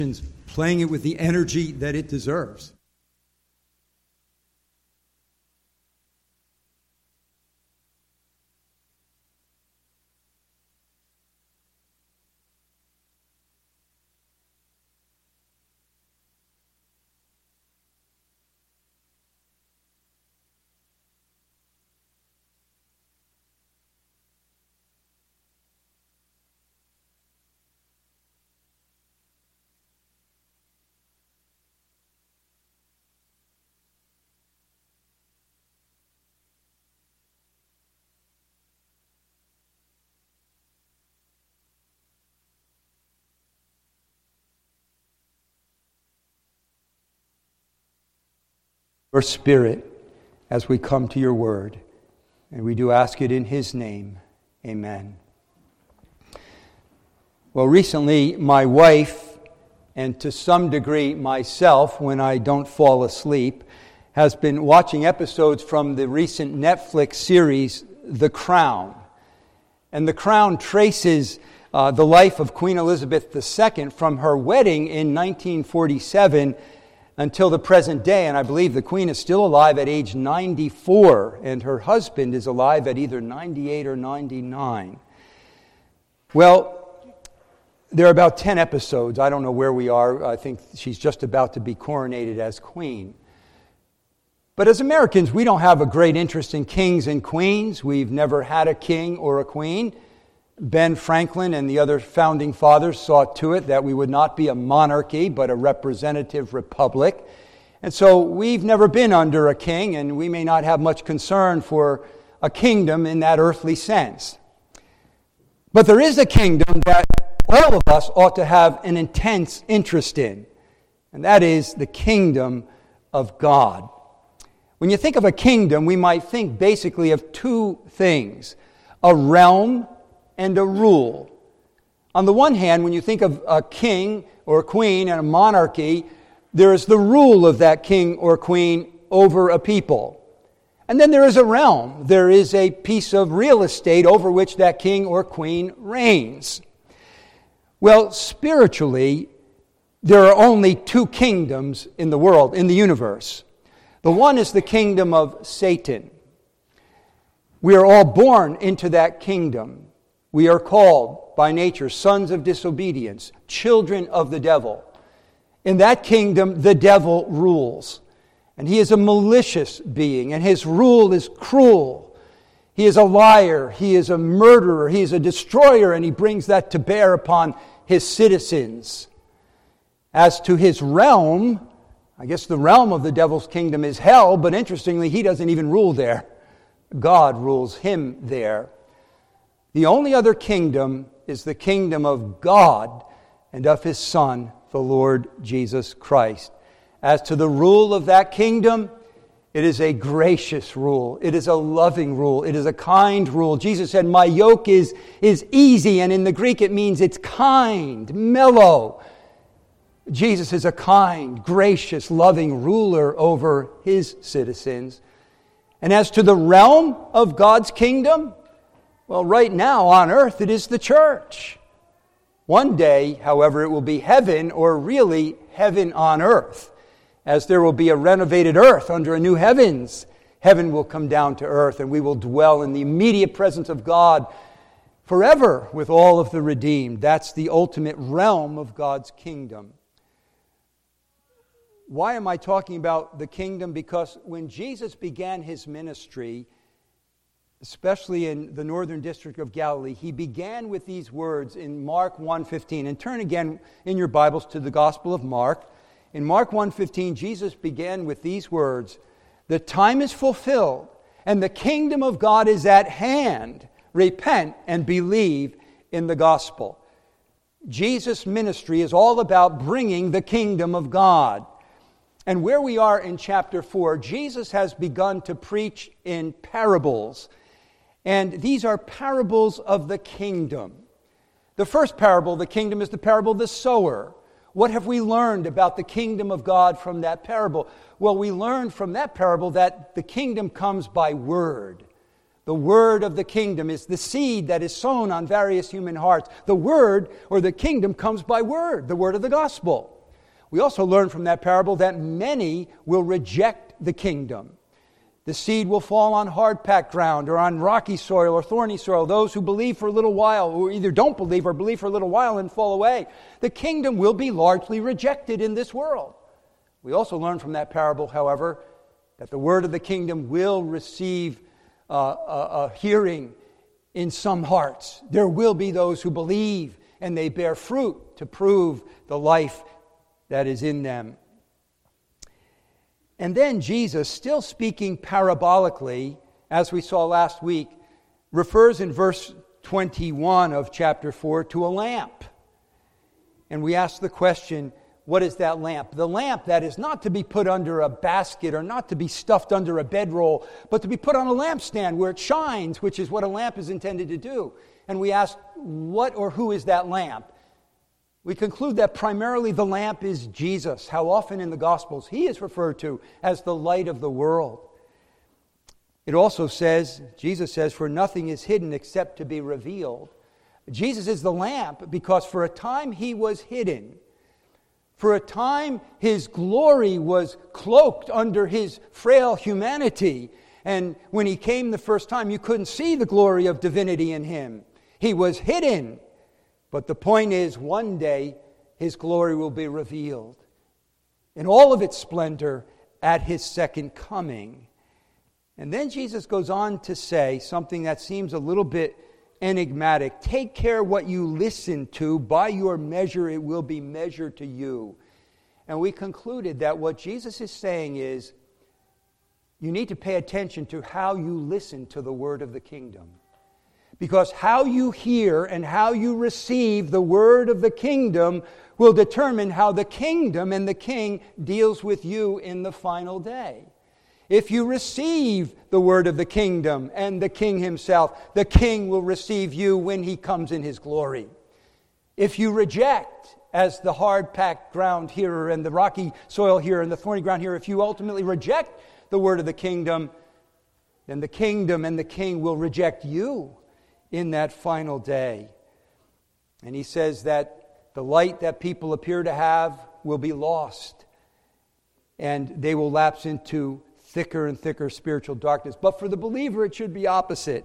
playing it with the energy that it deserves. Your Spirit as we come to your word. And we do ask it in his name. Amen. Well, recently my wife, and to some degree myself when I don't fall asleep, has been watching episodes from the recent Netflix series, The Crown. And The Crown traces the life of Queen Elizabeth II from her wedding in 1947 until the present day, and I believe the Queen is still alive at age 94, and her husband is alive at either 98 or 99. Well, there are about 10 episodes. I don't know where we are. I think she's just about to be coronated as Queen. But as Americans, we don't have a great interest in kings and queens. We've never had a king or a queen. Ben Franklin and the other founding fathers saw to it that we would not be a monarchy, but a representative republic. And so we've never been under a king, and we may not have much concern for a kingdom in that earthly sense. But there is a kingdom that all of us ought to have an intense interest in, and that is the kingdom of God. When you think of a kingdom, we might think basically of two things: a realm and a rule. On the one hand, when you think of a king or a queen and a monarchy, there is the rule of that king or queen over a people. And then there is a realm. There is a piece of real estate over which that king or queen reigns. Well, spiritually, there are only two kingdoms in the world, in the universe. The one is the kingdom of Satan. We are all born into that kingdom. We are called by nature sons of disobedience, children of the devil. In that kingdom, the devil rules. And he is a malicious being, and his rule is cruel. He is a liar, he is a murderer, he is a destroyer, and he brings that to bear upon his citizens. As to his realm, I guess the realm of the devil's kingdom is hell, but interestingly, he doesn't even rule there. God rules him there. The only other kingdom is the kingdom of God and of his Son, the Lord Jesus Christ. As to the rule of that kingdom, it is a gracious rule. It is a loving rule. It is a kind rule. Jesus said, "My yoke is easy," and in the Greek it means it's kind, mellow. Jesus is a kind, gracious, loving ruler over his citizens. And as to the realm of God's kingdom, well, right now on earth it is the church. One day, however, it will be heaven, or really heaven on earth, as there will be a renovated earth under a new heavens. Heaven will come down to earth, and we will dwell in the immediate presence of God forever with all of the redeemed. That's the ultimate realm of God's kingdom. Why am I talking about the kingdom? Because when Jesus began his ministry, especially in the northern district of Galilee, he began with these words in Mark 1:15. And turn again in your Bibles to the Gospel of Mark. In Mark 1:15, Jesus began with these words: "The time is fulfilled, and the kingdom of God is at hand. Repent and believe in the gospel." Jesus' ministry is all about bringing the kingdom of God. And where we are in chapter 4, Jesus has begun to preach in parables. And these are parables of the kingdom. The first parable of the kingdom is the parable of the sower. What have we learned about the kingdom of God from that parable? Well, we learned from that parable that the kingdom comes by word. The word of the kingdom is the seed that is sown on various human hearts. The word, or the kingdom, comes by word, the word of the gospel. We also learn from that parable that many will reject the kingdom. The seed will fall on hard-packed ground or on rocky soil or thorny soil. Those who believe for a little while, or either don't believe or believe for a little while and fall away. The kingdom will be largely rejected in this world. We also learn from that parable, however, that the word of the kingdom will receive a hearing in some hearts. There will be those who believe and they bear fruit to prove the life that is in them. And then Jesus, still speaking parabolically, as we saw last week, refers in verse 21 of chapter 4 to a lamp. And we ask the question, what is that lamp? The lamp that is not to be put under a basket or not to be stuffed under a bedroll, but to be put on a lampstand where it shines, which is what a lamp is intended to do. And we ask, what or who is that lamp? We conclude that primarily the lamp is Jesus. How often in the Gospels he is referred to as the light of the world. It also says, Jesus says, for nothing is hidden except to be revealed. Jesus is the lamp because for a time he was hidden. For a time his glory was cloaked under his frail humanity. And when he came the first time, you couldn't see the glory of divinity in him. He was hidden. But the point is, one day, his glory will be revealed in all of its splendor at his second coming. And then Jesus goes on to say something that seems a little bit enigmatic. Take care what you listen to. By your measure, it will be measured to you. And we concluded that what Jesus is saying is, you need to pay attention to how you listen to the word of the kingdom. Because how you hear and how you receive the word of the kingdom will determine how the kingdom and the king deals with you in the final day. If you receive the word of the kingdom and the king himself, the king will receive you when he comes in his glory. If you reject, as the hard-packed ground hearer and the rocky soil hearer and the thorny ground hearer, if you ultimately reject the word of the kingdom, then the kingdom and the king will reject you in that final day. And he says that the light that people appear to have will be lost, and they will lapse into thicker and thicker spiritual darkness. But for the believer, it should be opposite.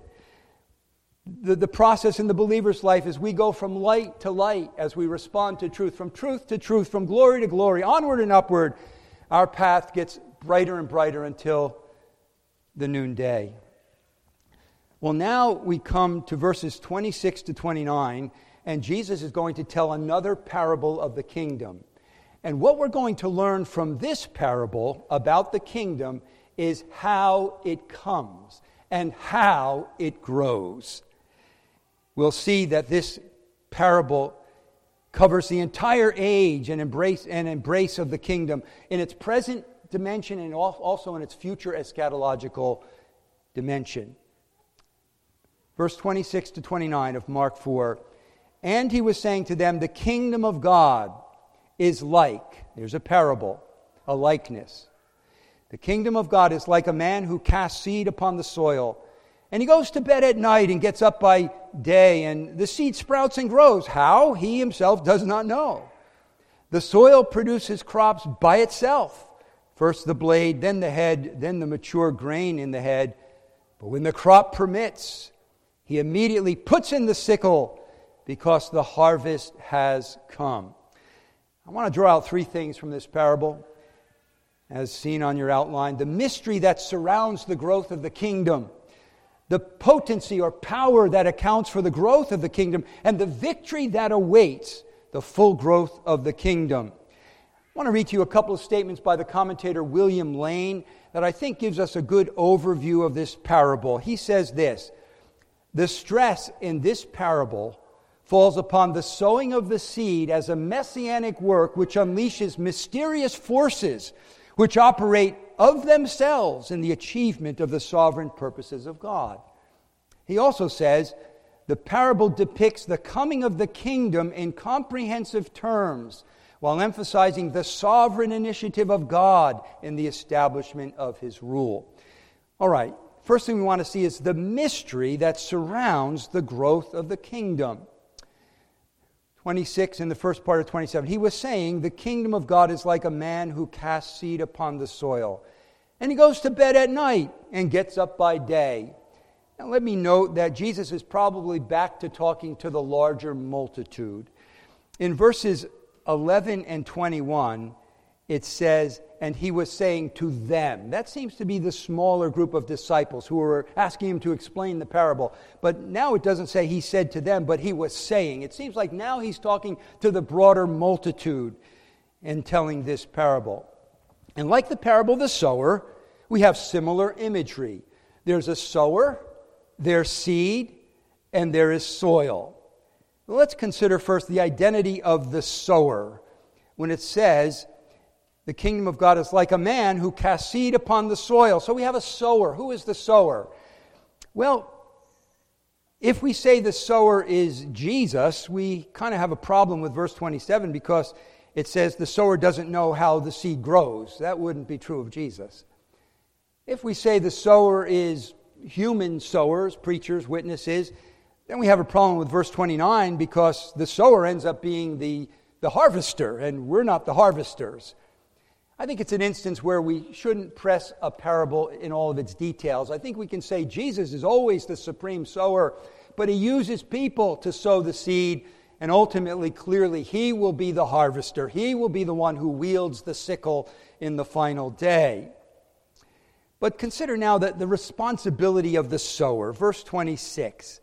The process in the believer's life is we go from light to light as we respond to truth, from truth to truth, from glory to glory, onward and upward. Our path gets brighter and brighter until the noonday. Well, now we come to verses 26 to 29, and Jesus is going to tell another parable of the kingdom. And what we're going to learn from this parable about the kingdom is how it comes and how it grows. We'll see that this parable covers the entire age and embrace of the kingdom in its present dimension and also in its future eschatological dimension. Verse 26 to 29 of Mark 4. And he was saying to them, the kingdom of God is like, there's a parable, a likeness. The kingdom of God is like a man who casts seed upon the soil. And he goes to bed at night and gets up by day, and the seed sprouts and grows. How? He himself does not know. The soil produces crops by itself. First the blade, then the head, then the mature grain in the head. But when the crop permits, he immediately puts in the sickle because the harvest has come. I want to draw out three things from this parable, as seen on your outline. The mystery that surrounds the growth of the kingdom, the potency or power that accounts for the growth of the kingdom, and the victory that awaits the full growth of the kingdom. I want to read to you a couple of statements by the commentator William Lane that I think gives us a good overview of this parable. He says this: the stress in this parable falls upon the sowing of the seed as a messianic work which unleashes mysterious forces which operate of themselves in the achievement of the sovereign purposes of God. He also says the parable depicts the coming of the kingdom in comprehensive terms while emphasizing the sovereign initiative of God in the establishment of his rule. All right, first thing we want to see is the mystery that surrounds the growth of the kingdom. 26 in the first part of 27. He was saying, the kingdom of God is like a man who casts seed upon the soil. And he goes to bed at night and gets up by day. Now let me note that Jesus is probably back to talking to the larger multitude. In verses 11 and 21, it says, and he was saying to them. That seems to be the smaller group of disciples who were asking him to explain the parable. But now it doesn't say he said to them, but he was saying. It seems like now he's talking to the broader multitude in telling this parable. And like the parable of the sower, we have similar imagery. There's a sower, there's seed, and there is soil. Let's consider first the identity of the sower. When it says, the kingdom of God is like a man who casts seed upon the soil. So we have a sower. Who is the sower? Well, if we say the sower is Jesus, we kind of have a problem with verse 27 because it says the sower doesn't know how the seed grows. That wouldn't be true of Jesus. If we say the sower is human sowers, preachers, witnesses, then we have a problem with verse 29 because the sower ends up being the harvester, and we're not the harvesters. I think it's an instance where we shouldn't press a parable in all of its details. I think we can say Jesus is always the supreme sower, but he uses people to sow the seed, and ultimately, clearly, he will be the harvester. He will be the one who wields the sickle in the final day. But consider now that the responsibility of the sower. Verse 26.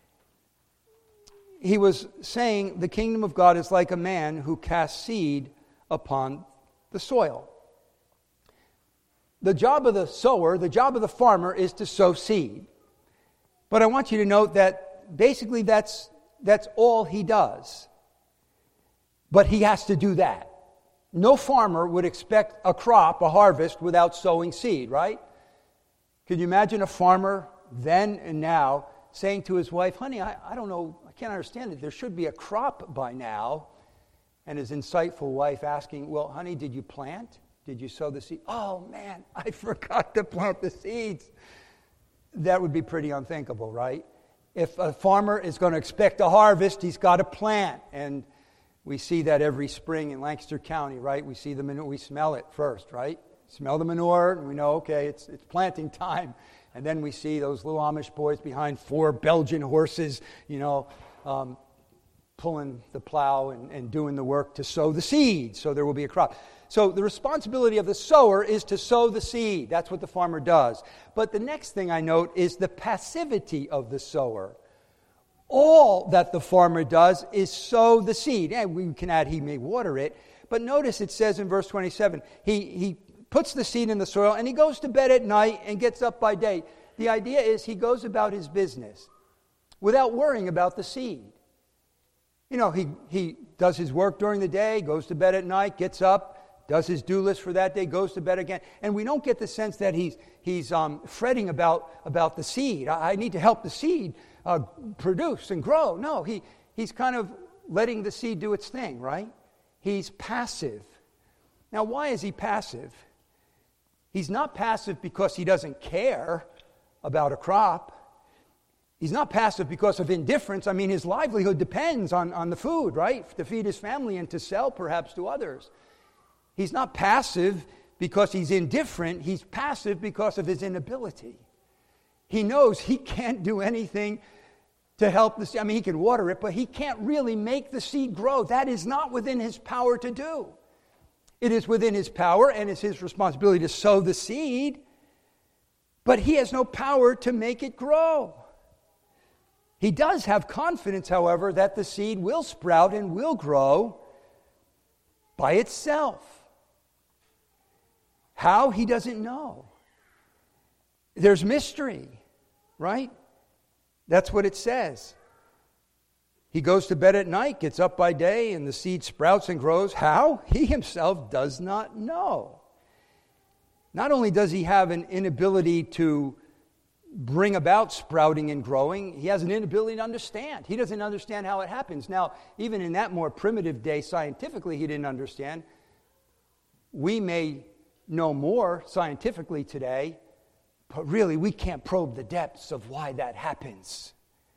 He was saying, the kingdom of God is like a man who casts seed upon the soil. The job of the sower, the job of the farmer is to sow seed. But I want you to note that basically that's all he does. But he has to do that. No farmer would expect a crop, a harvest, without sowing seed, right? Could you imagine a farmer then and now saying to his wife, honey, I don't know, I can't understand it. There should be a crop by now. And his insightful wife asking, well, honey, did you plant? Did you sow the seed? Oh, man, I forgot to plant the seeds. That would be pretty unthinkable, right? If a farmer is going to expect a harvest, he's got to plant. And we see that every spring in Lancaster County, right? We see the manure, we smell it first, right? Smell the manure, and we know, okay, it's planting time. And then we see those little Amish boys behind 4 Belgian horses, pulling the plow and doing the work to sow the seed, so there will be a crop. So the responsibility of the sower is to sow the seed. That's what the farmer does. But the next thing I note is the passivity of the sower. All that the farmer does is sow the seed. And we can add he may water it. But notice it says in verse 27, he puts the seed in the soil and he goes to bed at night and gets up by day. The idea is he goes about his business without worrying about the seed. You know, he does his work during the day, goes to bed at night, gets up, does his do list for that day, goes to bed again. And we don't get the sense that he's fretting about the seed. I need to help the seed produce and grow. No, he's kind of letting the seed do its thing, right? He's passive. Now, why is he passive? He's not passive because he doesn't care about a crop. He's not passive because of indifference. I mean, his livelihood depends on the food, right? To feed his family and to sell perhaps to others. He's not passive because he's indifferent. He's passive because of his inability. He knows he can't do anything to help the seed. I mean, he can water it, but he can't really make the seed grow. That is not within his power to do. It is within his power and it's his responsibility to sow the seed, but he has no power to make it grow. He does have confidence, however, that the seed will sprout and will grow by itself. How? He doesn't know. There's mystery, right? That's what it says. He goes to bed at night, gets up by day, and the seed sprouts and grows. How? He himself does not know. Not only does he have an inability to bring about sprouting and growing, he has an inability to understand. He doesn't understand how it happens. Now, even in that more primitive day, scientifically, he didn't understand. We may know more scientifically today, But really, we can't probe the depths of why that happens.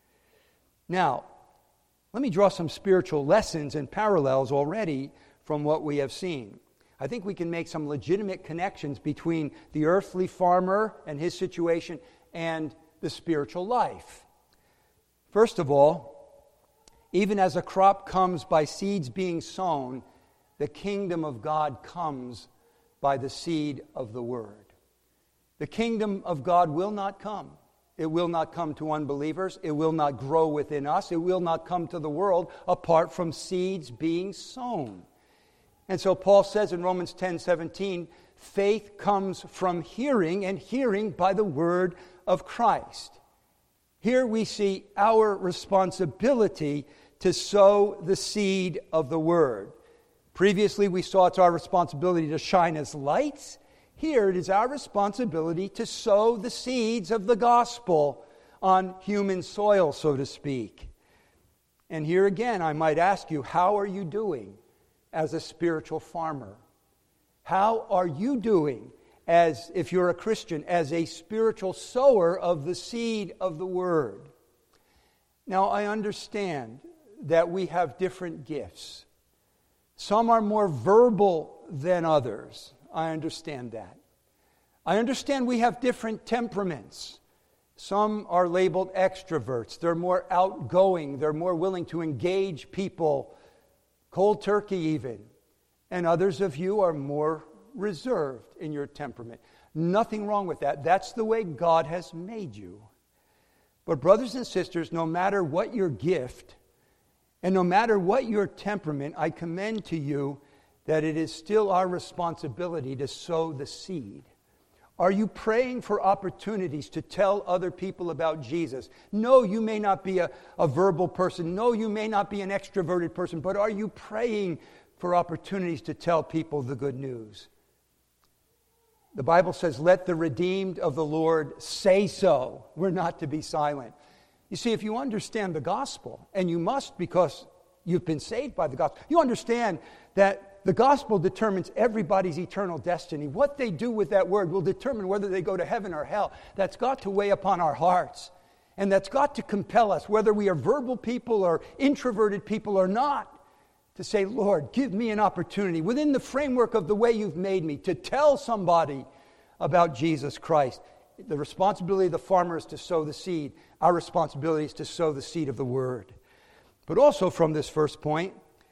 Now, let me draw some spiritual lessons and parallels already from what we have seen. I think we can make some legitimate connections between the earthly farmer and his situation and the spiritual life. First of all, even as a crop comes by seeds being sown, the kingdom of God comes by the seed of the word. The kingdom of God will not come. It will not come to unbelievers. It will not grow within us. It will not come to the world apart from seeds being sown. And so Paul says in Romans 10:17, faith comes from hearing, and hearing by the word of Christ. Here we see our responsibility to sow the seed of the word. Previously we saw it's our responsibility to shine as lights. Here it is our responsibility to sow the seeds of the gospel on human soil, so to speak. And here again, I might ask you, how are you doing as a spiritual farmer? How are you doing as, if you're a Christian, as a spiritual sower of the seed of the word? Now, I understand that we have different gifts. Some are more verbal than others. I understand that. I understand we have different temperaments. Some are labeled extroverts. They're more outgoing. They're more willing to engage people, cold turkey even. And others of you are more reserved in your temperament. Nothing wrong with that. That's the way God has made you. But brothers and sisters, no matter what your gift, and no matter what your temperament, I commend to you that it is still our responsibility to sow the seed. Are you praying for opportunities to tell other people about Jesus? No, you may not be a verbal person. No, you may not be an extroverted person. But are you praying for opportunities to tell people the good news? The Bible says, let the redeemed of the Lord say so. We're not to be silent. You see, if you understand the gospel, and you must because you've been saved by the gospel, you understand that the gospel determines everybody's eternal destiny. What they do with that word will determine whether they go to heaven or hell. That's got to weigh upon our hearts. And that's got to compel us, whether we are verbal people or introverted people or not, to say, Lord, give me an opportunity within the framework of the way you've made me to tell somebody about Jesus Christ. The responsibility of the farmer is to sow the seed. Our responsibility is to sow the seed of the word. But also from this first point,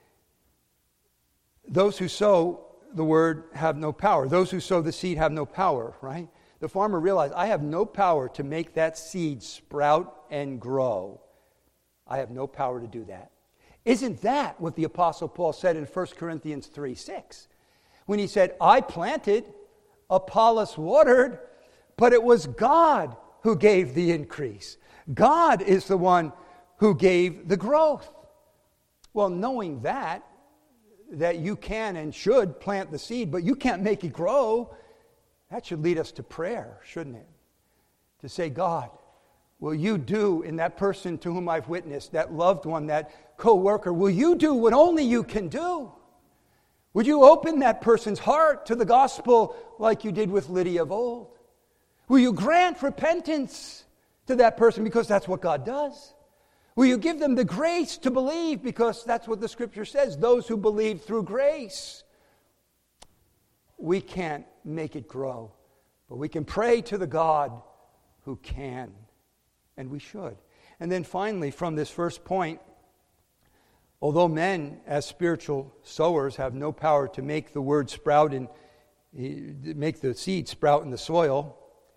those who sow the word have no power. Those who sow the seed have no power, right? The farmer realized, I have no power to make that seed sprout and grow. I have no power to do that. Isn't that what the Apostle Paul said in 1 Corinthians 3:6? When he said, I planted, Apollos watered, but it was God who gave the increase. God is the one who gave the growth. Well, knowing that you can and should plant the seed, but you can't make it grow, that should lead us to prayer, shouldn't it? To say, God, will you do in that person to whom I've witnessed, that loved one, that co-worker, will you do what only you can do? Would you open that person's heart to the gospel like you did with Lydia of old? Will you grant repentance to that person because that's what God does? Will you give them the grace to believe because that's what the Scripture says, those who believe through grace? We can't make it grow, but we can pray to the God who can, and we should. And then finally, from this first point, although men as spiritual sowers have no power to make the word sprout and make the seed sprout in the soil,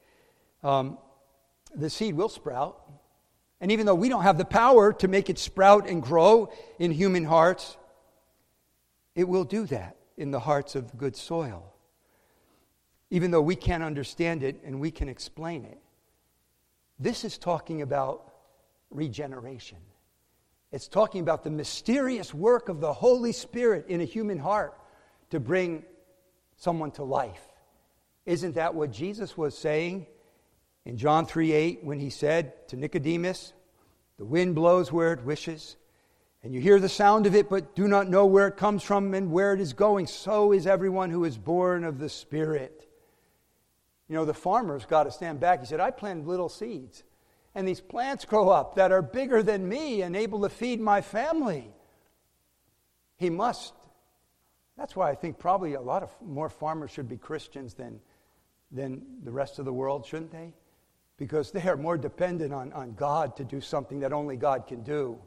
the seed will sprout. And even though we don't have the power to make it sprout and grow in human hearts, it will do that in the hearts of good soil. Even though we can't understand it and we can explain it. This is talking about regeneration. It's talking about the mysterious work of the Holy Spirit in a human heart to bring someone to life. Isn't that what Jesus was saying in John 3:8, when he said to Nicodemus, the wind blows where it wishes, and you hear the sound of it, but do not know where it comes from and where it is going. So is everyone who is born of the Spirit. You know, the farmer's got to stand back. He said, I planted little seeds, and these plants grow up that are bigger than me and able to feed my family. He must. That's why I think probably a lot of more farmers should be Christians than the rest of the world, shouldn't they? Because they are more dependent on God to do something that only God can do.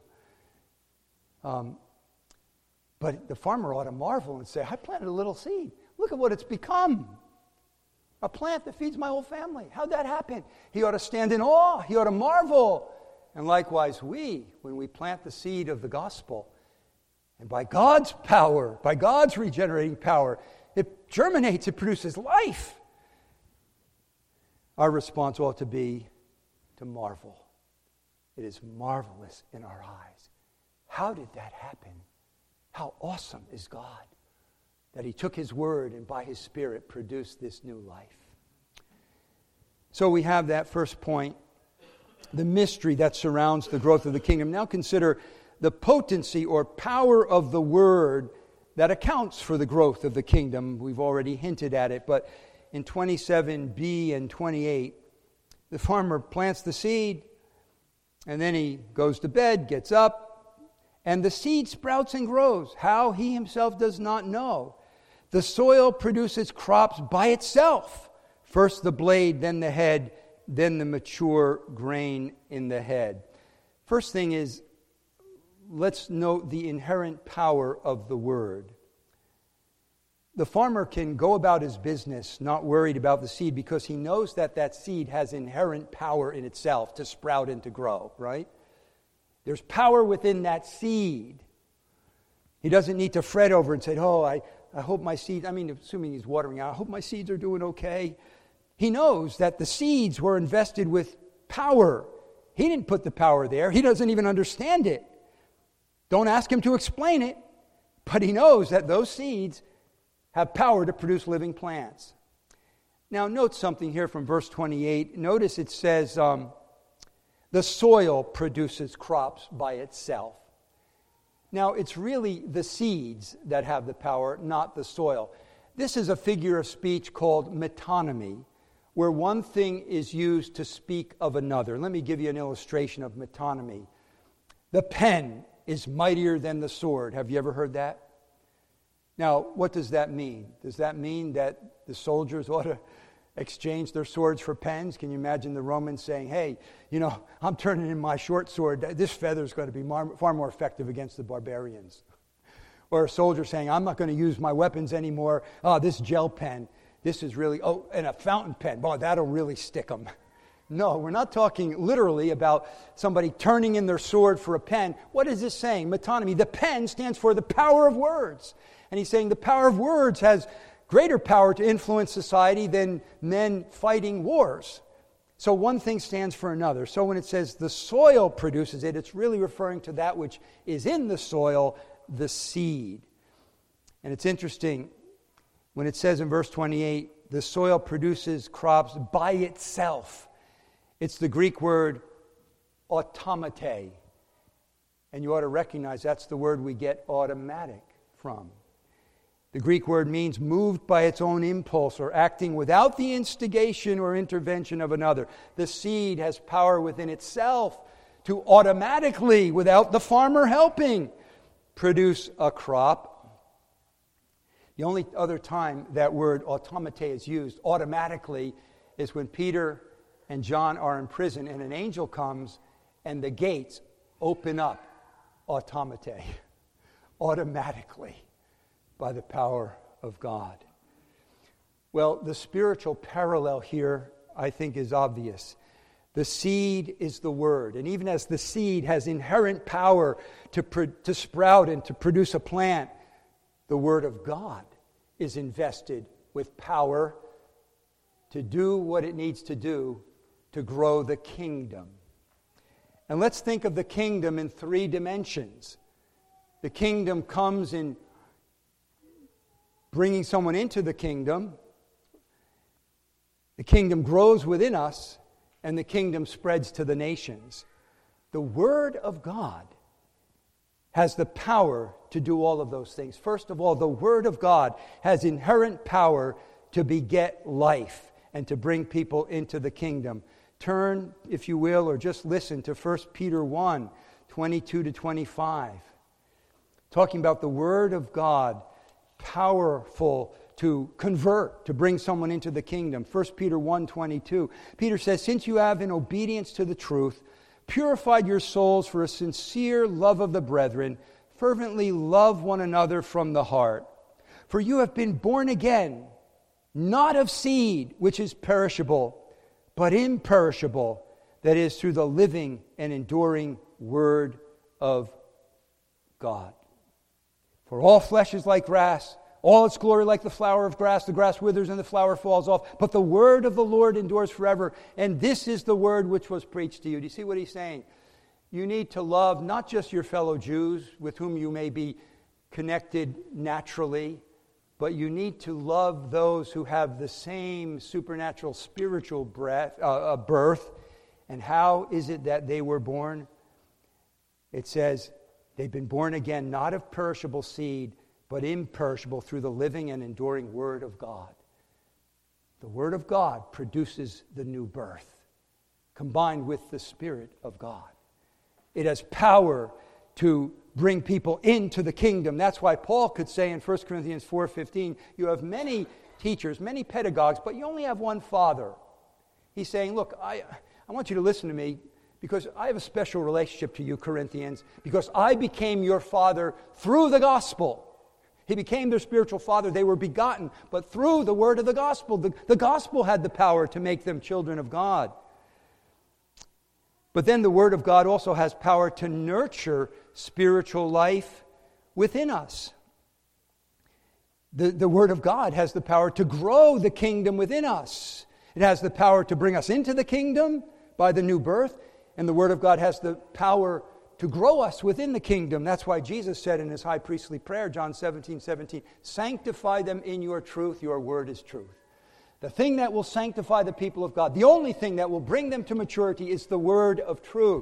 But the farmer ought to marvel and say, I planted a little seed. Look at what it's become. A plant that feeds my whole family. How'd that happen? He ought to stand in awe. He ought to marvel. And likewise, when we plant the seed of the gospel, and by God's power, by God's regenerating power, it germinates, it produces life. Our response ought to be to marvel. It is marvelous in our eyes. How did that happen? How awesome is God that He took His word and by His Spirit produced this new life. So we have that first point, the mystery that surrounds the growth of the kingdom. Now consider the potency or power of the word that accounts for the growth of the kingdom. We've already hinted at it, but in 27b and 28, the farmer plants the seed, and then he goes to bed, gets up, and the seed sprouts and grows. How? He himself does not know. The soil produces crops by itself. First the blade, then the head, then the mature grain in the head. First thing is, let's note the inherent power of the word. The farmer can go about his business not worried about the seed because he knows that seed has inherent power in itself to sprout and to grow, right? There's power within that seed. He doesn't need to fret over and say, I hope my seeds, assuming he's watering out, I hope my seeds are doing okay. He knows that the seeds were invested with power. He didn't put the power there. He doesn't even understand it. Don't ask him to explain it. But he knows that those seeds have power to produce living plants. Now, note something here from verse 28. Notice it says, the soil produces crops by itself. Now, it's really the seeds that have the power, not the soil. This is a figure of speech called metonymy, where one thing is used to speak of another. Let me give you an illustration of metonymy. The pen is mightier than the sword. Have you ever heard that? Now, what does that mean? Does that mean that the soldiers ought to exchange their swords for pens? Can you imagine the Romans saying, hey, I'm turning in my short sword. This feather is going to be far more effective against the barbarians. Or a soldier saying, I'm not going to use my weapons anymore. This gel pen, this is really, and a fountain pen, that'll really stick them. No, we're not talking literally about somebody turning in their sword for a pen. What is this saying? Metonymy. The pen stands for the power of words. And he's saying the power of words has greater power to influence society than men fighting wars. So one thing stands for another. So when it says the soil produces it, it's really referring to that which is in the soil, the seed. And it's interesting, when it says in verse 28, the soil produces crops by itself. It's the Greek word automate. And you ought to recognize that's the word we get automatic from. The Greek word means moved by its own impulse or acting without the instigation or intervention of another. The seed has power within itself to automatically, without the farmer helping, produce a crop. The only other time that word automate is used, automatically, is when Peter and John are in prison and an angel comes and the gates open up automate, automatically, by the power of God. Well, the spiritual parallel here, I think, is obvious. The seed is the word. And even as the seed has inherent power to sprout and to produce a plant, the word of God is invested with power to do what it needs to do to grow the kingdom. And let's think of the kingdom in three dimensions. The kingdom comes in bringing someone into the kingdom. The kingdom grows within us, and the kingdom spreads to the nations. The Word of God has the power to do all of those things. First of all, the Word of God has inherent power to beget life. and to bring people into the kingdom. Turn, if you will, or just listen to 1 Peter 1, 22 to 25. Talking about the Word of God, powerful to convert, to bring someone into the kingdom. 1 Peter 1, 22. Peter says, since you have, in obedience to the truth, purified your souls for a sincere love of the brethren, fervently love one another from the heart. For you have been born again, not of seed, which is perishable, but imperishable, that is, through the living and enduring Word of God. For all flesh is like grass, all its glory like the flower of grass. The grass withers and the flower falls off, but the word of the Lord endures forever. And this is the word which was preached to you. Do you see what he's saying? You need to love not just your fellow Jews with whom you may be connected naturally, but you need to love those who have the same supernatural spiritual birth. And how is it that they were born? It says they've been born again, not of perishable seed, but imperishable through the living and enduring Word of God. The Word of God produces the new birth, combined with the Spirit of God. It has power to bring people into the kingdom. That's why Paul could say in 1 Corinthians 4:15, you have many teachers, many pedagogues, but you only have one Father. He's saying, look, I want you to listen to me because I have a special relationship to you, Corinthians, because I became your father through the gospel. He became their spiritual father. They were begotten, but through the word of the gospel. The gospel had the power to make them children of God. But then the Word of God also has power to nurture spiritual life within us. The Word of God has the power to grow the kingdom within us. It has the power to bring us into the kingdom by the new birth. And the Word of God has the power to grow us within the kingdom. That's why Jesus said in his high priestly prayer, John 17:17, sanctify them in your truth, your word is truth. The thing that will sanctify the people of God, the only thing that will bring them to maturity is the word of truth.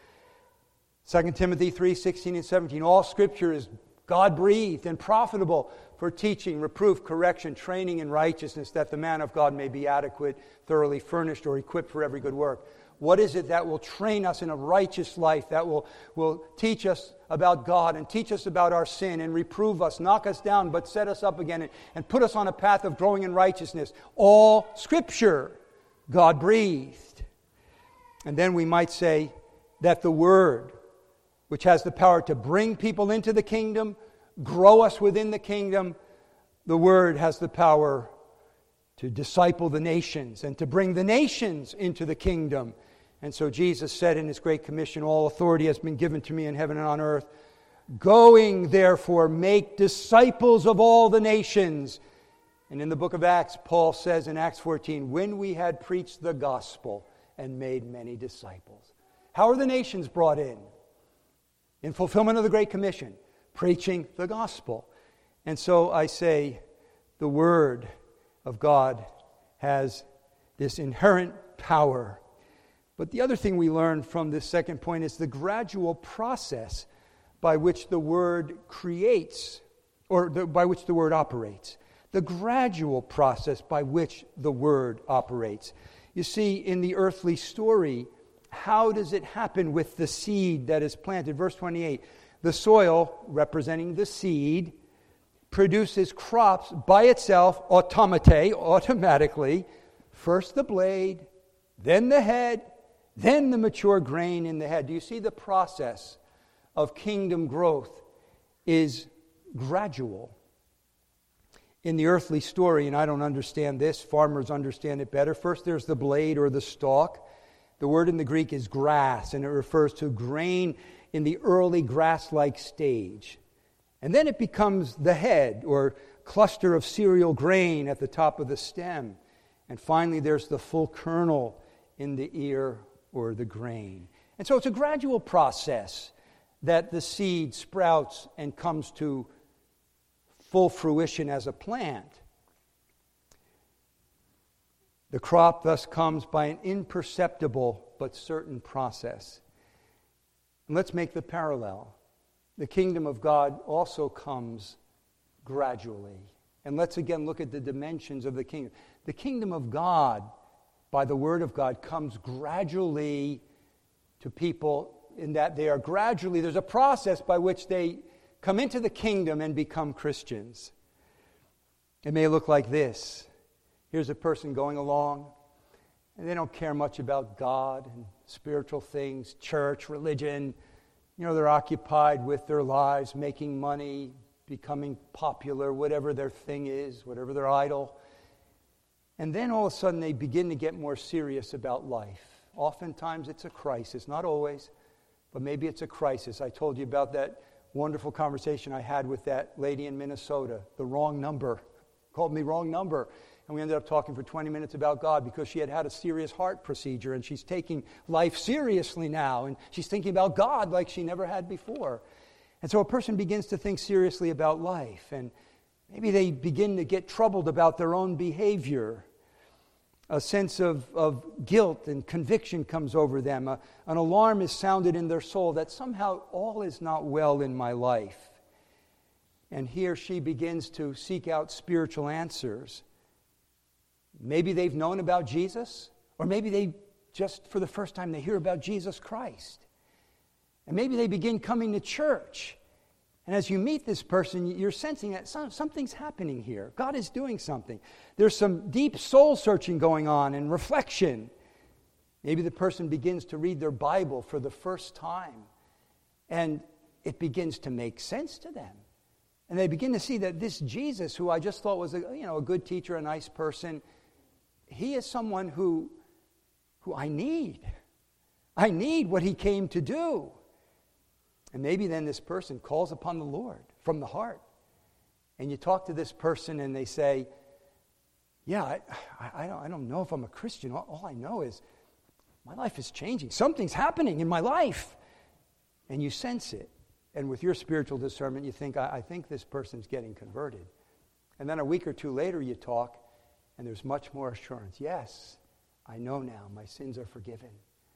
2 Timothy 3:16 and 17, all Scripture is God-breathed and profitable for teaching, reproof, correction, training in righteousness, that the man of God may be adequate, thoroughly furnished, or equipped for every good work. What is it that will train us in a righteous life, that will teach us about God and teach us about our sin and reprove us, knock us down, but set us up again and put us on a path of growing in righteousness? All Scripture, God-breathed. And then we might say that the Word, which has the power to bring people into the kingdom, grow us within the kingdom, the Word has the power to disciple the nations and to bring the nations into the kingdom. And so Jesus said in his Great Commission, all authority has been given to me in heaven and on earth. Going, therefore, make disciples of all the nations. And in the book of Acts, Paul says in Acts 14, when we had preached the gospel and made many disciples. How are the nations brought in? In fulfillment of the Great Commission, preaching the gospel. And so I say, the Word of God has this inherent power. But the other thing we learn from this second point is the gradual process by which the Word creates, or by which the Word operates. The gradual process by which the Word operates. You see, in the earthly story, how does it happen with the seed that is planted? Verse 28, the soil, representing the seed, produces crops by itself, automatically. First the blade, then the head, then the mature grain in the head. Do you see the process of kingdom growth is gradual? In the earthly story, and I don't understand this, farmers understand it better. First there's the blade or the stalk. The word in the Greek is grass, and it refers to grain in the early grass-like stage. And then it becomes the head or cluster of cereal grain at the top of the stem. And finally there's the full kernel in the ear or the grain. And so it's a gradual process that the seed sprouts and comes to full fruition as a plant. The crop thus comes by an imperceptible but certain process. And let's make the parallel. The kingdom of God also comes gradually. And let's again look at the dimensions of the kingdom. The kingdom of God, by the word of God, comes gradually to people in that they are gradually, there's a process by which they come into the kingdom and become Christians. It may look like this. Here's a person going along, and they don't care much about God and spiritual things, church, religion. They're occupied with their lives, making money, becoming popular, whatever their thing is, whatever their idol. And then all of a sudden they begin to get more serious about life. Oftentimes it's a crisis, not always, but maybe it's a crisis. I told you about that wonderful conversation I had with that lady in Minnesota, the wrong number, called me wrong number. And we ended up talking for 20 minutes about God because she had had a serious heart procedure and she's taking life seriously now and she's thinking about God like she never had before. And so a person begins to think seriously about life, and maybe they begin to get troubled about their own behavior. A sense of guilt and conviction comes over them. An alarm is sounded in their soul that somehow all is not well in my life. And he or she begins to seek out spiritual answers. Maybe they've known about Jesus, or maybe they just for the first time they hear about Jesus Christ. And maybe they begin coming to church. And as you meet this person, you're sensing that something's happening here. God is doing something. There's some deep soul searching going on and reflection. Maybe the person begins to read their Bible for the first time. And it begins to make sense to them. And they begin to see that this Jesus, who I just thought was a good teacher, a nice person, he is someone who I need. I need what he came to do. And maybe then this person calls upon the Lord from the heart. And you talk to this person and they say, yeah, I don't know if I'm a Christian. All I know is my life is changing. Something's happening in my life. And you sense it. And with your spiritual discernment, you think, I think this person's getting converted. And then a week or two later you talk and there's much more assurance. Yes, I know now. My sins are forgiven.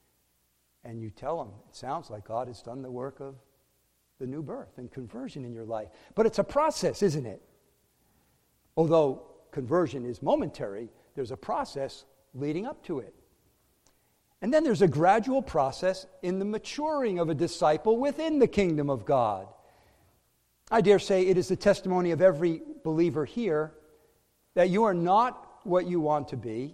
And you tell them, it sounds like God has done the work of the new birth and conversion in your life. But it's a process, isn't it? Although conversion is momentary, there's a process leading up to it. And then there's a gradual process in the maturing of a disciple within the kingdom of God. I dare say it is the testimony of every believer here that you are not what you want to be,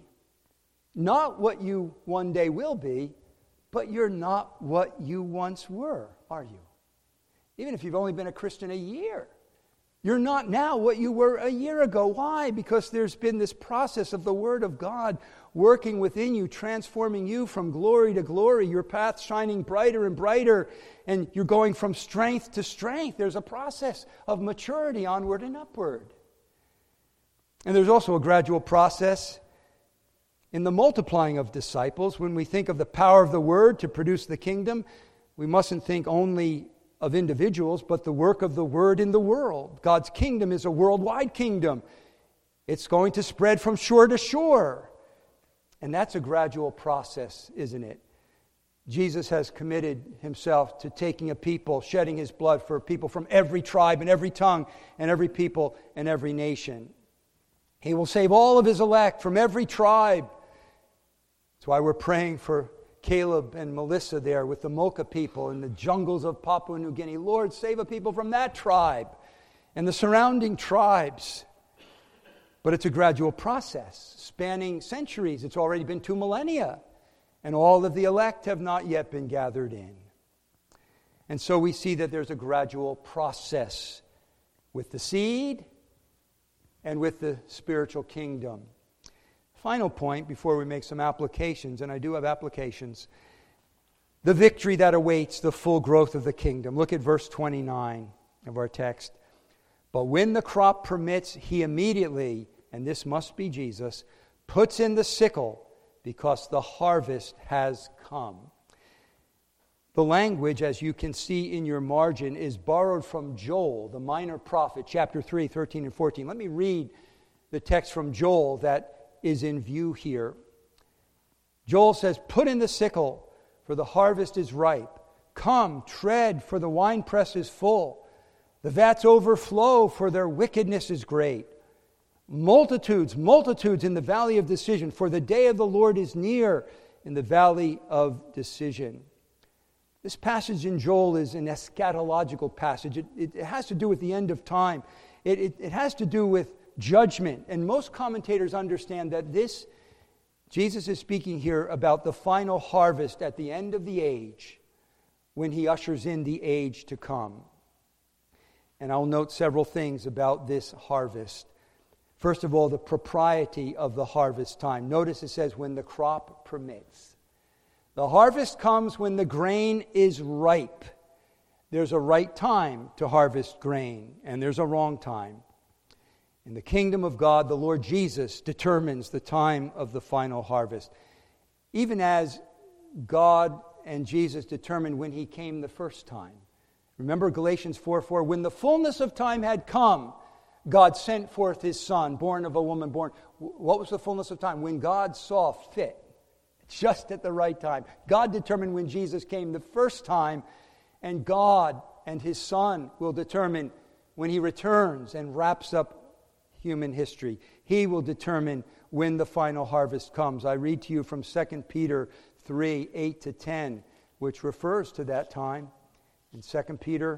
not what you one day will be, but you're not what you once were, are you? Even if you've only been a Christian a year, you're not now what you were a year ago. Why? Because there's been this process of the Word of God working within you, transforming you from glory to glory, your path shining brighter and brighter, and you're going from strength to strength. There's a process of maturity onward and upward. And there's also a gradual process in the multiplying of disciples. When we think of the power of the Word to produce the kingdom, we mustn't think only of individuals, but the work of the Word in the world. God's kingdom is a worldwide kingdom. It's going to spread from shore to shore. And that's a gradual process, isn't it? Jesus has committed himself to taking a people, shedding his blood for people from every tribe and every tongue and every people and every nation. He will save all of his elect from every tribe. That's why we're praying for Caleb and Melissa there with the Mocha people in the jungles of Papua New Guinea. Lord, save a people from that tribe and the surrounding tribes. But it's a gradual process spanning centuries. It's already been 2 millennia, and all of the elect have not yet been gathered in. And so we see that there's a gradual process with the seed and with the spiritual kingdom. Final point before we make some applications, and I do have applications, the victory that awaits the full growth of the kingdom. Look at verse 29 of our text. But when the crop permits, he immediately, and this must be Jesus, puts in the sickle because the harvest has come. The language, as you can see in your margin, is borrowed from Joel, the minor prophet, chapter 3, 13 and 14. Let me read the text from Joel that is in view here. Joel says, "Put in the sickle, for the harvest is ripe. Come, tread, for the winepress is full. The vats overflow, for their wickedness is great. Multitudes, multitudes in the valley of decision, for the day of the Lord is near in the valley of decision. This passage in Joel is an eschatological passage. It has to do with the end of time. It has to do with judgment. And most commentators understand that Jesus is speaking here about the final harvest at the end of the age, when he ushers in the age to come. And I'll note several things about this harvest. First of all, the propriety of the harvest time. Notice it says, when the crop permits. The harvest comes when the grain is ripe. There's a right time to harvest grain, and there's a wrong time. In the kingdom of God, the Lord Jesus determines the time of the final harvest. Even as God and Jesus determined when he came the first time. Remember Galatians 4:4, when the fullness of time had come, God sent forth his Son, born of a woman born. What was the fullness of time? When God saw fit, just at the right time. God determined when Jesus came the first time, and God and his Son will determine when he returns and wraps up human history. He will determine when the final harvest comes. I read to you from 2 Peter 3:8-10, which refers to that time. In 2 Peter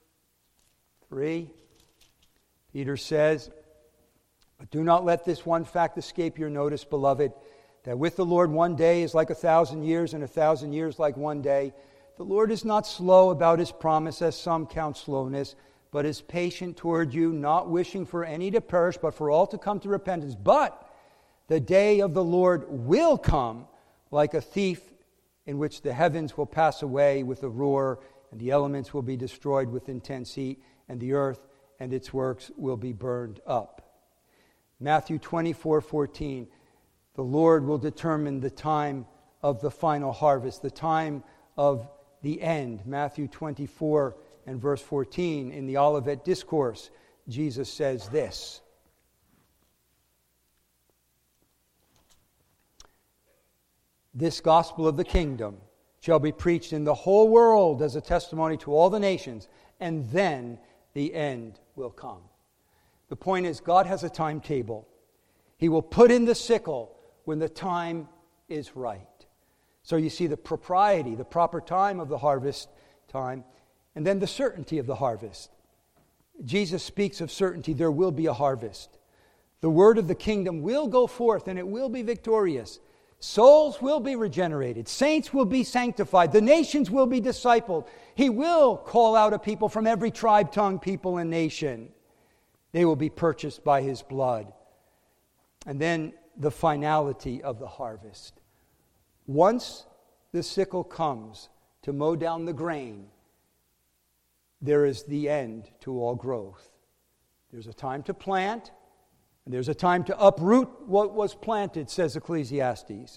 3, Peter says, "But do not let this one fact escape your notice, beloved, that with the Lord 1 day is like 1,000 years, and 1,000 years like 1 day. The Lord is not slow about his promise, as some count slowness, but is patient toward you, not wishing for any to perish, but for all to come to repentance. But the day of the Lord will come like a thief, in which the heavens will pass away with a roar, and the elements will be destroyed with intense heat, and the earth and its works will be burned up." Matthew 24:14, the Lord will determine the time of the final harvest, the time of the end. Matthew 24 and verse 14, in the Olivet Discourse, Jesus says this, "This gospel of the kingdom shall be preached in the whole world as a testimony to all the nations, and then the end will come." The point is, God has a timetable. He will put in the sickle when the time is right. So you see the propriety, the proper time of the harvest time, and then the certainty of the harvest. Jesus speaks of certainty. There will be a harvest. The word of the kingdom will go forth, and it will be victorious. Souls will be regenerated. Saints will be sanctified. The nations will be discipled. He will call out a people from every tribe, tongue, people, and nation. They will be purchased by his blood. And then the finality of the harvest. Once the sickle comes to mow down the grain, there is the end to all growth. There's a time to plant, and there's a time to uproot what was planted, says Ecclesiastes.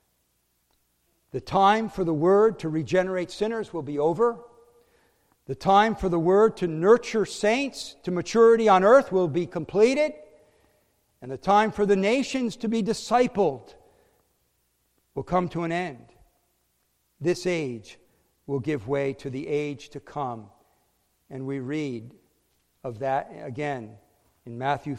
The time for the word to regenerate sinners will be over. The time for the word to nurture saints to maturity on earth will be completed. And the time for the nations to be discipled will come to an end. This age will give way to the age to come. And we read of that again in Matthew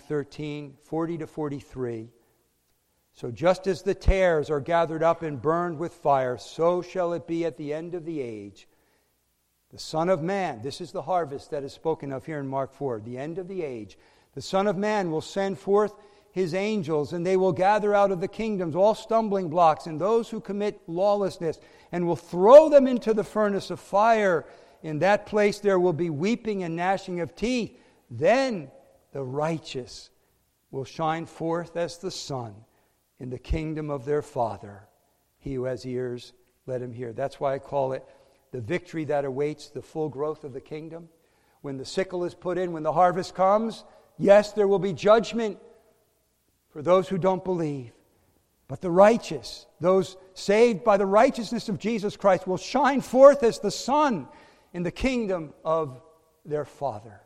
13:40-43. "So just as the tares are gathered up and burned with fire, so shall it be at the end of the age. The Son of Man," this is the harvest that is spoken of here in Mark 4, the end of the age. "The Son of Man will send forth his angels, and they will gather out of the kingdoms all stumbling blocks and those who commit lawlessness, and will throw them into the furnace of fire. In that place there will be weeping and gnashing of teeth. Then the righteous will shine forth as the sun in the kingdom of their Father. He who has ears, let him hear." That's why I call it the victory that awaits the full growth of the kingdom. When the sickle is put in, when the harvest comes, yes, there will be judgment for those who don't believe. But the righteous, those saved by the righteousness of Jesus Christ, will shine forth as the sun in the kingdom of their Father.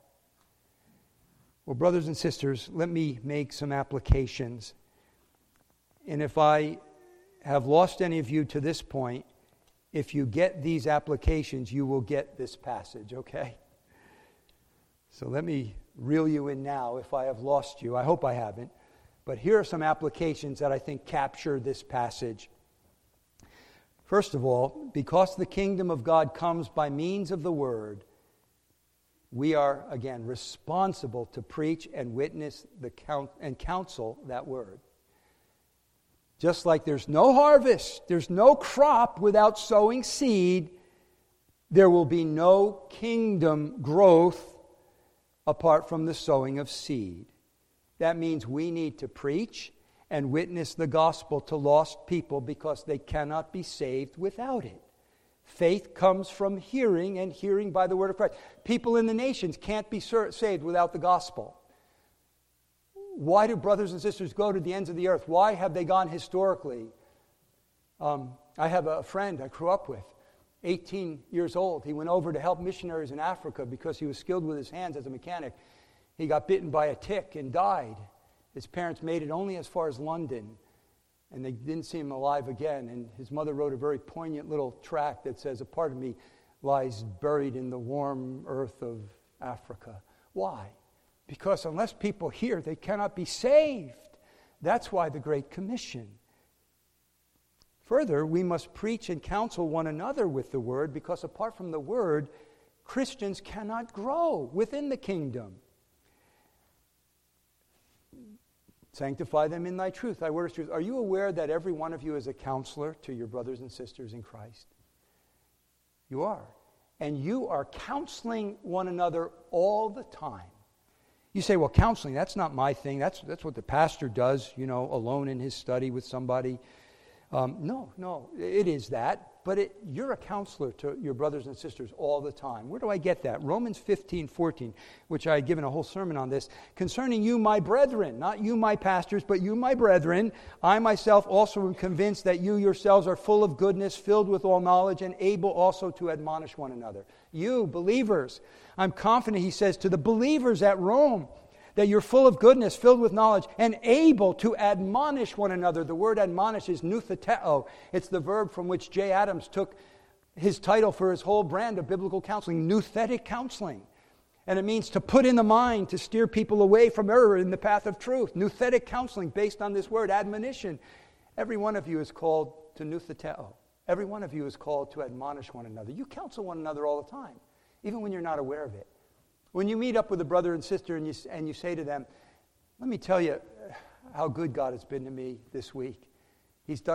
Well, brothers and sisters, let me make some applications. And if I have lost any of you to this point, if you get these applications, you will get this passage, okay? So let me reel you in now if I have lost you. I hope I haven't. But here are some applications that I think capture this passage. First of all, because the kingdom of God comes by means of the word, we are, again, responsible to preach and witness and counsel that word. Just like there's no harvest, there's no crop without sowing seed, there will be no kingdom growth apart from the sowing of seed. That means we need to preach and witness the gospel to lost people because they cannot be saved without it. Faith comes from hearing, and hearing by the word of Christ. People in the nations can't be saved without the gospel. Why do brothers and sisters go to the ends of the earth? Why have they gone historically? I have a friend I grew up with, 18 years old. He went over to help missionaries in Africa because he was skilled with his hands as a mechanic. He got bitten by a tick and died. His parents made it only as far as London, and they didn't see him alive again. And his mother wrote a very poignant little tract that says, "A part of me lies buried in the warm earth of Africa." Why? Because unless people hear, they cannot be saved. That's why the Great Commission. Further, we must preach and counsel one another with the word, because apart from the word, Christians cannot grow within the kingdom. Sanctify them in thy truth. Thy word is truth. Are you aware that every one of you is a counselor to your brothers and sisters in Christ? You are. And you are counseling one another all the time. You say, well, counseling, that's not my thing. That's what the pastor does, alone in his study with somebody. No, it is that. But you're a counselor to your brothers and sisters all the time. Where do I get that? Romans 15:14, which I had given a whole sermon on this. Concerning you, my brethren, not you, my pastors, but you, my brethren, I myself also am convinced that you yourselves are full of goodness, filled with all knowledge, and able also to admonish one another. You, believers, I'm confident, he says, to the believers at Rome, that you're full of goodness, filled with knowledge, and able to admonish one another. The word admonish is noutheteo. It's the verb from which Jay Adams took his title for his whole brand of biblical counseling, nouthetic counseling. And it means to put in the mind, to steer people away from error in the path of truth. Nouthetic counseling based on this word, admonition. Every one of you is called to noutheteo. Every one of you is called to admonish one another. You counsel one another all the time, even when you're not aware of it. When you meet up with a brother and sister and you say to them, let me tell you how good God has been to me this week. He's done ...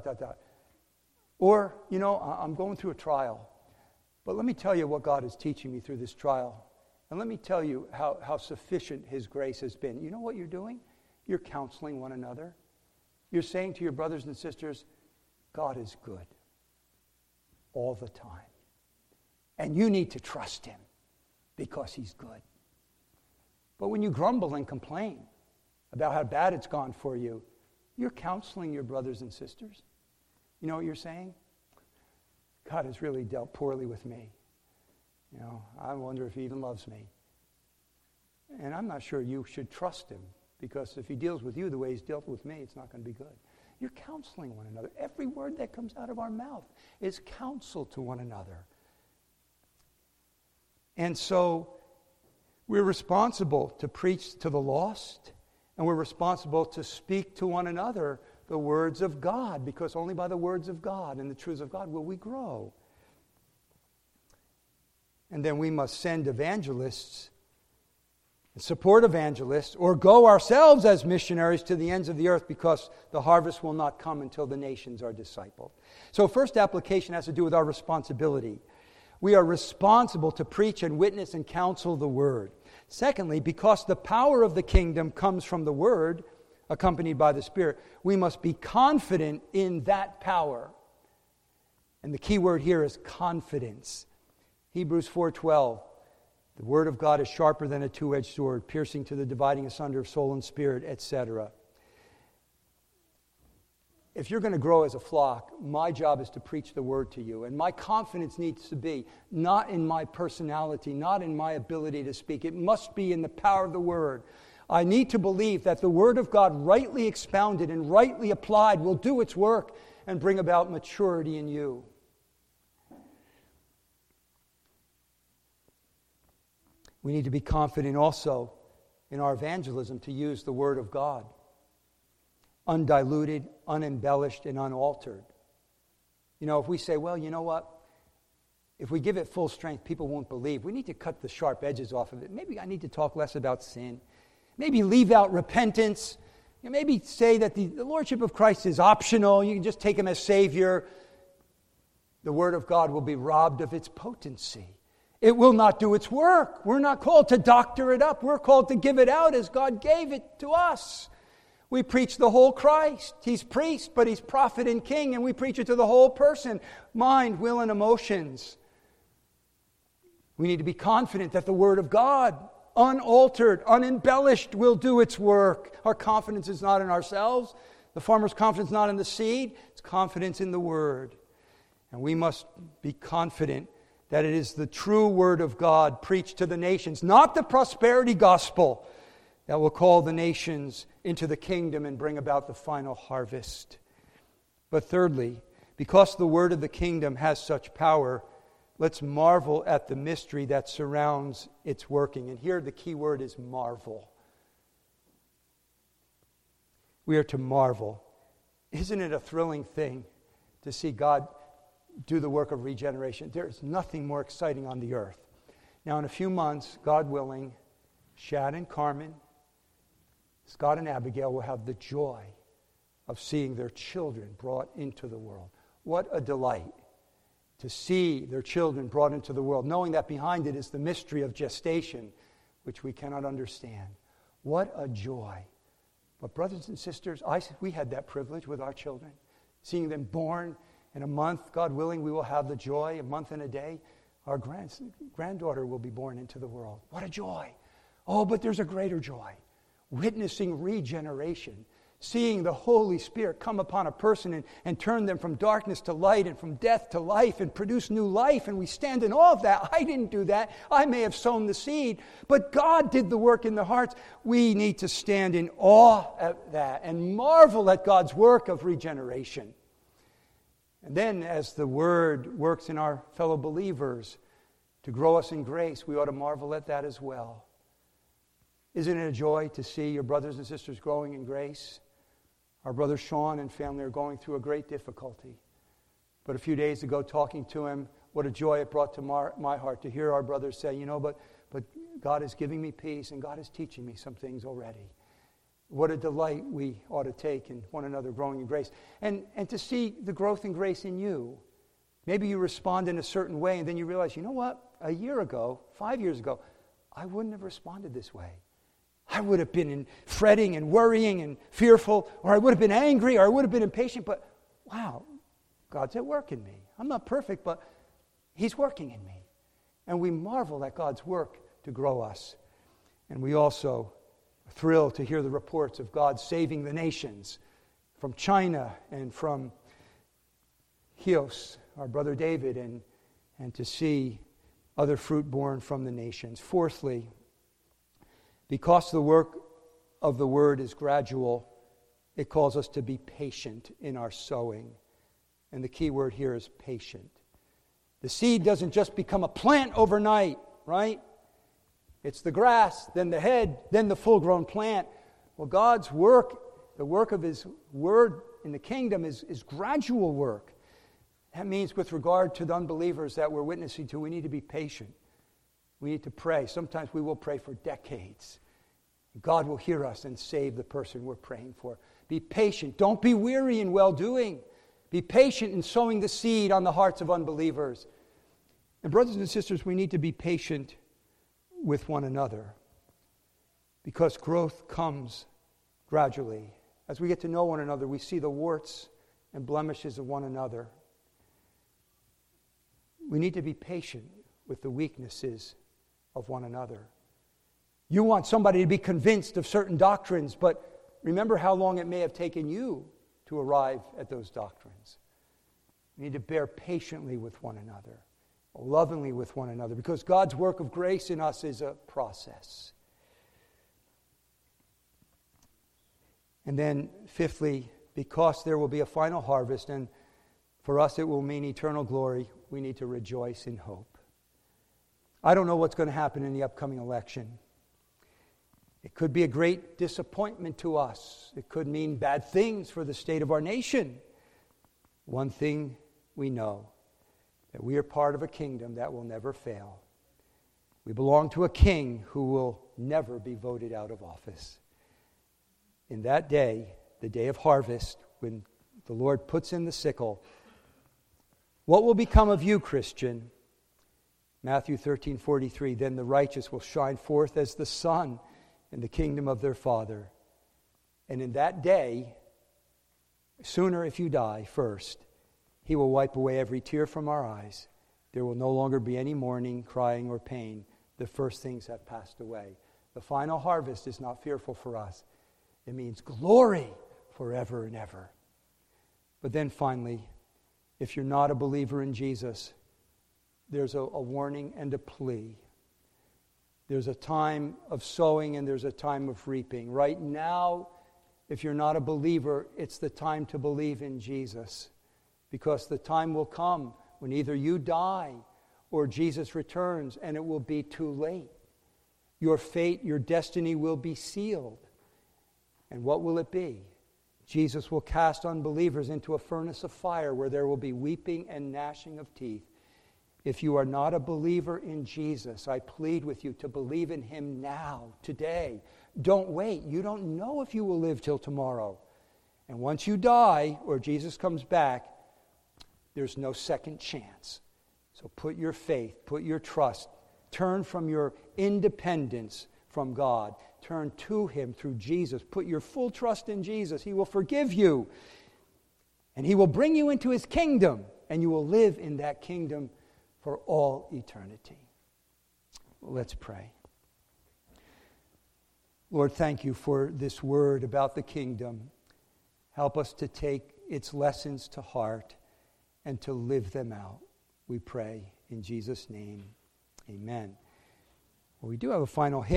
Or, I'm going through a trial, but let me tell you what God is teaching me through this trial. And let me tell you how sufficient His grace has been. You know what you're doing? You're counseling one another. You're saying to your brothers and sisters, God is good all the time. And you need to trust Him, because He's good. But when you grumble and complain about how bad it's gone for you, you're counseling your brothers and sisters. You know what you're saying? God has really dealt poorly with me. I wonder if He even loves me. And I'm not sure you should trust Him, because if He deals with you the way He's dealt with me, it's not going to be good. You're counseling one another. Every word that comes out of our mouth is counsel to one another. And so we're responsible to preach to the lost, and we're responsible to speak to one another the words of God, because only by the words of God and the truths of God will we grow. And then we must send evangelists, support evangelists, or go ourselves as missionaries to the ends of the earth, because the harvest will not come until the nations are discipled. So first application has to do with our responsibility. We are responsible to preach and witness and counsel the word. Secondly, because the power of the kingdom comes from the word, accompanied by the Spirit, we must be confident in that power. And the key word here is confidence. Hebrews 4:12, the word of God is sharper than a two-edged sword, piercing to the dividing asunder of soul and spirit, etc. If you're going to grow as a flock, my job is to preach the word to you. And my confidence needs to be not in my personality, not in my ability to speak. It must be in the power of the word. I need to believe that the word of God, rightly expounded and rightly applied, will do its work and bring about maturity in you. We need to be confident also in our evangelism to use the Word of God, undiluted, unembellished, and unaltered. You know, if we say, well, you know what? If we give it full strength, people won't believe. We need to cut the sharp edges off of it. Maybe I need to talk less about sin. Maybe leave out repentance. You know, maybe say that the Lordship of Christ is optional. You can just take Him as Savior. The Word of God will be robbed of its potency. It will not do its work. We're not called to doctor it up. We're called to give it out as God gave it to us. We preach the whole Christ. He's priest, but He's prophet and king, and we preach it to the whole person, mind, will, and emotions. We need to be confident that the Word of God, unaltered, unembellished, will do its work. Our confidence is not in ourselves. The farmer's confidence is not in the seed. It's confidence in the Word. And we must be confident that it is the true Word of God preached to the nations, not the prosperity gospel that will call the nations into the kingdom and bring about the final harvest. But thirdly, because the Word of the kingdom has such power, let's marvel at the mystery that surrounds its working. And here the key word is marvel. We are to marvel. Isn't it a thrilling thing to see God do the work of regeneration? There is nothing more exciting on the earth. Now, in a few months, God willing, Shad and Carmen, Scott and Abigail will have the joy of seeing their children brought into the world. What a delight to see their children brought into the world, knowing that behind it is the mystery of gestation, which we cannot understand. What a joy. But brothers and sisters, we had that privilege with our children, seeing them born. In a month, God willing, we will have the joy, a month and a day, our granddaughter will be born into the world. What a joy. Oh, but there's a greater joy. Witnessing regeneration, seeing the Holy Spirit come upon a person and turn them from darkness to light and from death to life and produce new life. And we stand in awe of that. I didn't do that. I may have sown the seed, but God did the work in the hearts. We need to stand in awe at that and marvel at God's work of regeneration. And then as the Word works in our fellow believers to grow us in grace, we ought to marvel at that as well. Isn't it a joy to see your brothers and sisters growing in grace? Our brother Sean and family are going through a great difficulty. But a few days ago, talking to him, what a joy it brought to my heart to hear our brothers say, you know, but God is giving me peace and God is teaching me some things already. What a delight we ought to take in one another growing in grace. And to see the growth in grace in you. Maybe you respond in a certain way and then you realize, you know what? A year ago, 5 years ago, I wouldn't have responded this way. I would have been fretting and worrying and fearful, or I would have been angry, or I would have been impatient. But wow, God's at work in me. I'm not perfect, but He's working in me. And we marvel at God's work to grow us. And we also thrilled to hear the reports of God saving the nations from China and from Chios, our brother David, and to see other fruit born from the nations. Fourthly, because the work of the Word is gradual, it calls us to be patient in our sowing. And the key word here is patient. The seed doesn't just become a plant overnight, right? It's the grass, then the head, then the full-grown plant. Well, God's work, the work of His Word in the kingdom is gradual work. That means with regard to the unbelievers that we're witnessing to, we need to be patient. We need to pray. Sometimes we will pray for decades. God will hear us and save the person we're praying for. Be patient. Don't be weary in well-doing. Be patient in sowing the seed on the hearts of unbelievers. And brothers and sisters, we need to be patient with one another because growth comes gradually. As we get to know one another, we see the warts and blemishes of one another. We need to be patient with the weaknesses of one another. You want somebody to be convinced of certain doctrines, but remember how long it may have taken you to arrive at those doctrines. We need to bear patiently with one another, lovingly with one another, because God's work of grace in us is a process. And then, fifthly, because there will be a final harvest, and for us it will mean eternal glory, we need to rejoice in hope. I don't know what's going to happen in the upcoming election. It could be a great disappointment to us. It could mean bad things for the state of our nation. One thing we know, that we are part of a kingdom that will never fail. We belong to a king who will never be voted out of office. In that day, the day of harvest, when the Lord puts in the sickle, what will become of you, Christian? Matthew 13:43, then the righteous will shine forth as the sun in the kingdom of their Father. And in that day, sooner if you die first, He will wipe away every tear from our eyes. There will no longer be any mourning, crying, or pain. The first things have passed away. The final harvest is not fearful for us. It means glory forever and ever. But then finally, if you're not a believer in Jesus, there's a warning and a plea. There's a time of sowing and there's a time of reaping. Right now, if you're not a believer, it's the time to believe in Jesus. Because the time will come when either you die or Jesus returns, and it will be too late. Your fate, your destiny will be sealed. And what will it be? Jesus will cast unbelievers into a furnace of fire where there will be weeping and gnashing of teeth. If you are not a believer in Jesus, I plead with you to believe in Him now, today. Don't wait. You don't know if you will live till tomorrow. And once you die or Jesus comes back, there's no second chance. So put your faith, put your trust, turn from your independence from God. Turn to Him through Jesus. Put your full trust in Jesus. He will forgive you. And He will bring you into His kingdom. And you will live in that kingdom for all eternity. Well, let's pray. Lord, thank you for this word about the kingdom. Help us to take its lessons to heart and to live them out. We pray in Jesus' name. Amen. Well, we do have a final hymn.